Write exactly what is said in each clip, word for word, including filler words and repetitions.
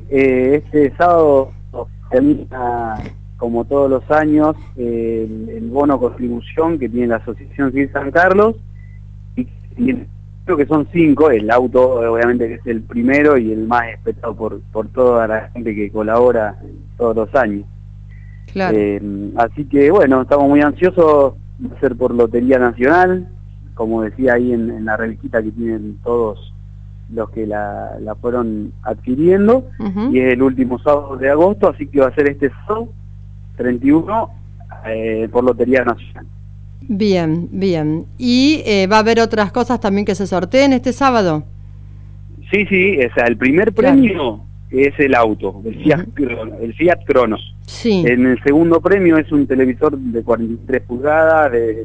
eh, este sábado termina, como todos los años, eh, el, el bono contribución que tiene la Asociación Civil San Carlos, y, y creo que son cinco, el auto obviamente que es el primero y el más respetado por, por toda la gente que colabora todos los años. Claro. Eh, así que bueno, estamos muy ansiosos de hacer por Lotería Nacional, como decía ahí en, en la reliquita que tienen todos los que la, la fueron adquiriendo, uh-huh. y es el último sábado de agosto, así que va a ser este sábado treinta y uno eh, por Lotería Nacional. Bien, bien. ¿Y eh, va a haber otras cosas también que se sorteen este sábado? Sí, sí, o sea, el primer premio claro. es el auto, el Fiat, uh-huh. el Fiat Cronos. Sí. En el segundo premio es un televisor de cuarenta y tres pulgadas, de...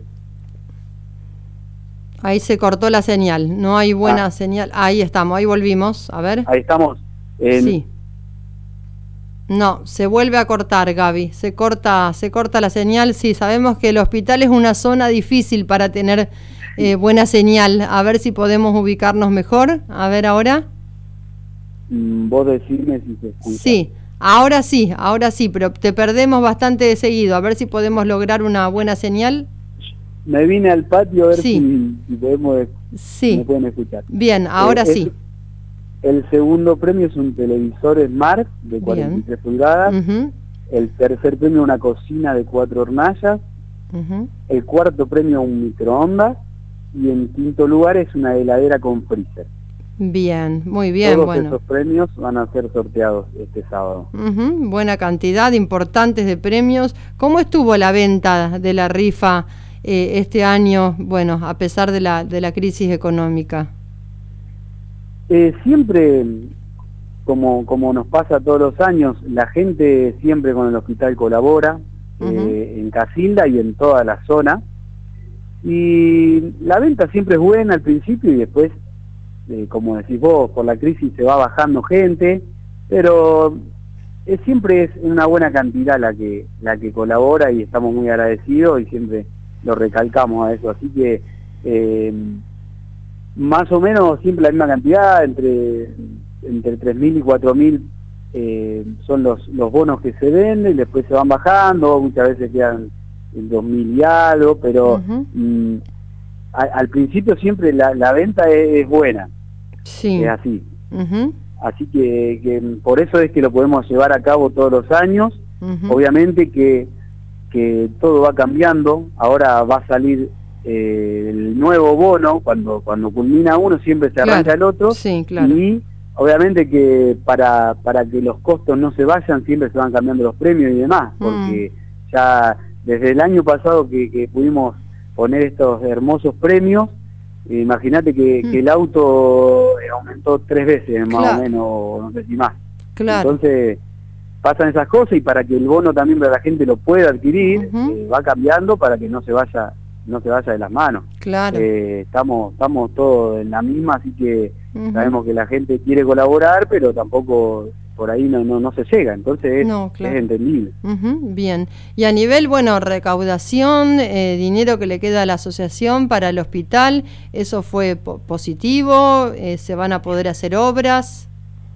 Ahí se cortó la señal, no hay buena ah. señal. Ahí estamos, ahí volvimos, a ver. Ahí estamos. En... Sí. No, se vuelve a cortar, Gaby. Se corta, se corta la señal. Sí, sabemos que el hospital es una zona difícil para tener eh, buena señal. A ver si podemos ubicarnos mejor. A ver ahora. Mm, vos decime si se escucha. Sí, ahora sí, ahora sí, pero te perdemos bastante de seguido. A ver si podemos lograr una buena señal. Me vine al patio a ver sí. si, si podemos sí. me pueden escuchar. Bien, ahora eh, sí. El, el segundo premio es un televisor Smart de cuarenta y tres pulgadas. Uh-huh. El tercer premio una cocina de cuatro hornallas. Uh-huh. El cuarto premio un microondas. Y en quinto lugar es una heladera con freezer. Bien, muy bien. Todos bueno. esos premios van a ser sorteados este sábado. Uh-huh. Buena cantidad, importantes de premios. ¿Cómo estuvo la venta de la rifa Eh, este año, bueno, a pesar de la de la crisis económica? Eh, siempre, como como nos pasa todos los años, la gente siempre con el hospital colabora, uh-huh. eh, en Casilda y en toda la zona, y la venta siempre es buena al principio y después, eh, como decís vos, por la crisis se va bajando gente, pero eh, siempre es una buena cantidad la que la que colabora y estamos muy agradecidos y siempre lo recalcamos a eso, así que eh, más o menos siempre la misma cantidad, entre entre tres mil y cuatro mil eh, son los los bonos que se venden, después se van bajando, muchas veces quedan en dos mil y algo, pero uh-huh. mm, a, al principio siempre la, la venta es, es buena, sí. es así, uh-huh. así que, que por eso es que lo podemos llevar a cabo todos los años, uh-huh. obviamente que que todo va cambiando, ahora va a salir eh, el nuevo bono, cuando cuando culmina uno siempre se arranca claro. el otro, sí, claro. y obviamente que para para que los costos no se vayan siempre se van cambiando los premios y demás, porque mm. ya desde el año pasado que, que pudimos poner estos hermosos premios, eh, imagínate que, mm. que el auto aumentó tres veces más claro. o menos, no sé si más. Claro. Entonces pasan esas cosas y para que el bono también para la gente lo pueda adquirir, uh-huh. eh, va cambiando para que no se vaya no se vaya de las manos. Claro. Eh, estamos estamos todos en la misma, así que uh-huh. sabemos que la gente quiere colaborar, pero tampoco por ahí no no, no se llega, entonces es, no, claro. es entendible. Uh-huh. Bien. Y a nivel, bueno, recaudación, eh, dinero que le queda a la asociación para el hospital, ¿eso fue po- positivo? Eh, ¿Se van a poder hacer obras?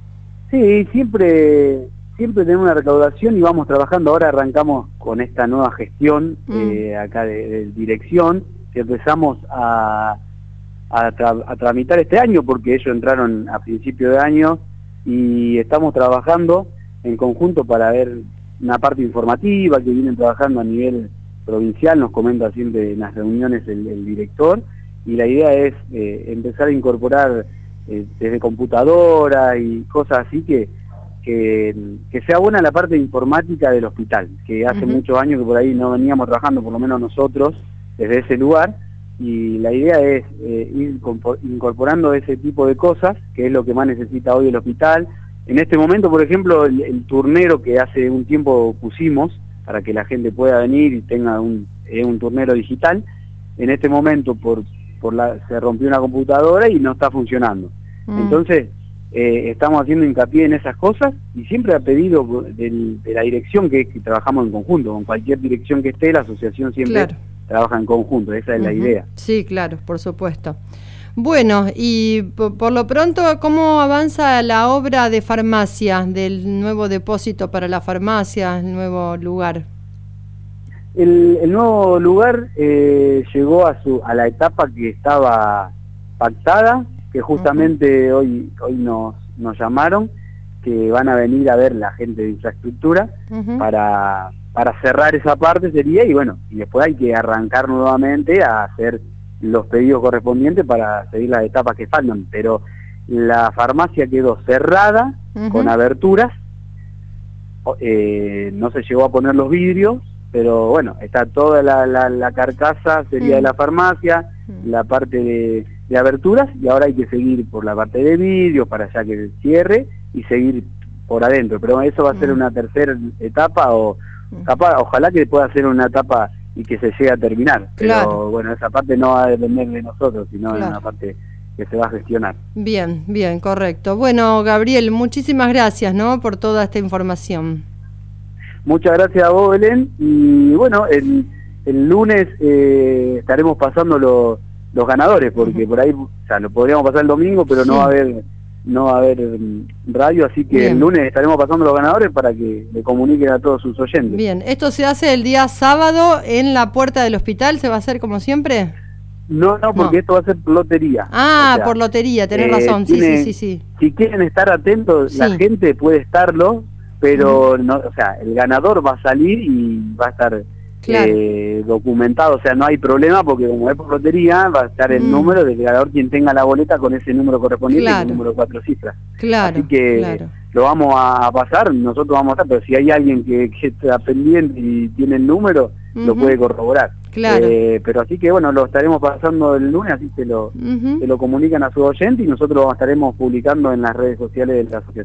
Sí, siempre... Siempre tenemos una recaudación y vamos trabajando. Ahora arrancamos con esta nueva gestión mm. eh, acá de, de dirección, que empezamos a, a, tra a tramitar este año, porque ellos entraron a principio de año y estamos trabajando en conjunto para ver una parte informativa que vienen trabajando a nivel provincial, nos comenta siempre en las reuniones el, el director, y la idea es eh, empezar a incorporar eh, desde computadora y cosas así que Que, que sea buena la parte informática del hospital, que hace uh-huh. muchos años que por ahí no veníamos trabajando, por lo menos nosotros, desde ese lugar, y la idea es eh, ir incorporando ese tipo de cosas, que es lo que más necesita hoy el hospital. En este momento, por ejemplo, el, el turnero que hace un tiempo pusimos, para que la gente pueda venir y tenga un, eh, un turnero digital, en este momento por, por la, se rompió una computadora y no está funcionando. Uh-huh. Entonces, Eh, estamos haciendo hincapié en esas cosas y siempre a pedido del, de la dirección que, que trabajamos en conjunto, con cualquier dirección que esté, la asociación siempre claro. trabaja en conjunto, esa es uh-huh. la idea. Sí, claro, por supuesto. Bueno, y por, por lo pronto, ¿cómo avanza la obra de farmacia, del nuevo depósito para la farmacia, el nuevo lugar? El, el nuevo lugar eh, llegó a su a la etapa que estaba pactada, que justamente uh-huh. hoy hoy nos, nos llamaron, que van a venir a ver la gente de infraestructura uh-huh. para, para cerrar esa parte sería, y bueno, y después hay que arrancar nuevamente a hacer los pedidos correspondientes para seguir las etapas que faltan, pero la farmacia quedó cerrada uh-huh. con aberturas, eh, no se llegó a poner los vidrios, pero bueno, está toda la, la, la carcasa sería uh-huh. de la farmacia, uh-huh. la parte de, de aberturas, y ahora hay que seguir por la parte de vidrios para ya que cierre y seguir por adentro, pero eso va a ser uh-huh. una tercera etapa o uh-huh. capaz, ojalá que pueda ser una etapa y que se llegue a terminar, claro. pero bueno, esa parte no va a depender de nosotros, sino claro. de una parte que se va a gestionar. Bien, bien, correcto. Bueno, Gabriel, muchísimas gracias, ¿no?, por toda esta información. Muchas gracias a vos, Belén, y bueno, el, el lunes eh, estaremos pasando lo, los ganadores, porque uh-huh. por ahí, o sea, lo podríamos pasar el domingo, pero sí. no va a haber no va a haber radio, así que bien. El lunes estaremos pasando los ganadores para que le comuniquen a todos sus oyentes. Bien, ¿esto se hace el día sábado en la puerta del hospital? ¿Se va a hacer como siempre? No, no, porque no. esto va a ser por lotería. Ah, o sea, por lotería, tenés eh, razón, sí, tiene, sí, sí, sí. Si quieren estar atentos, sí. la gente puede estarlo, pero uh-huh. no, o sea, el ganador va a salir y va a estar claro. eh, documentado, o sea, no hay problema porque como es por lotería, va a estar el uh-huh. número del ganador, quien tenga la boleta con ese número correspondiente, claro. el número de cuatro cifras. Claro, así que claro. lo vamos a pasar, nosotros vamos a estar, pero si hay alguien que, que está pendiente y tiene el número, uh-huh. lo puede corroborar. Claro. Eh, pero así que bueno, lo estaremos pasando el lunes, así se lo, uh-huh. se lo comunican a su oyente y nosotros lo estaremos publicando en las redes sociales de la asociación.